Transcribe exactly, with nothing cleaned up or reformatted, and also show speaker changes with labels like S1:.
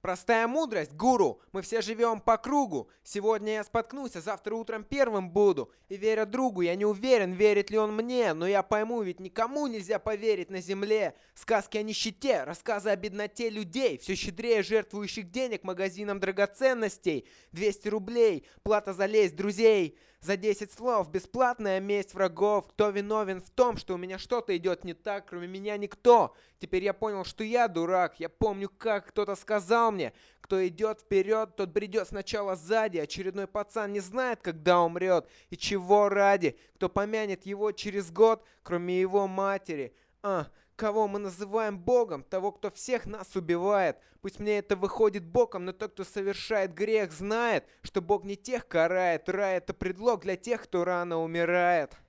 S1: Простая мудрость, гуру, мы все живем по кругу. Сегодня я споткнусь, а завтра утром первым буду. И веря другу, я не уверен, верит ли он мне, но я пойму, ведь никому нельзя поверить на земле. Сказки о нищете, рассказы о бедноте людей, все щедрее жертвующих денег магазинам драгоценностей. двести рублей, плата за лесть друзей. За десять слов, бесплатная месть врагов. Кто виновен в том, что у меня что-то идет не так, кроме меня никто. Теперь я понял, что я дурак. Я помню, как кто-то сказал мне: кто идет вперед, тот бредет сначала сзади. Очередной пацан не знает, когда умрет и чего ради. Кто помянет его через год, кроме его матери. А, кого мы называем Богом? Того, кто всех нас убивает. Пусть мне это выходит боком, но тот, кто совершает грех, знает, что Бог не тех карает. Рай — это предлог для тех, кто рано умирает.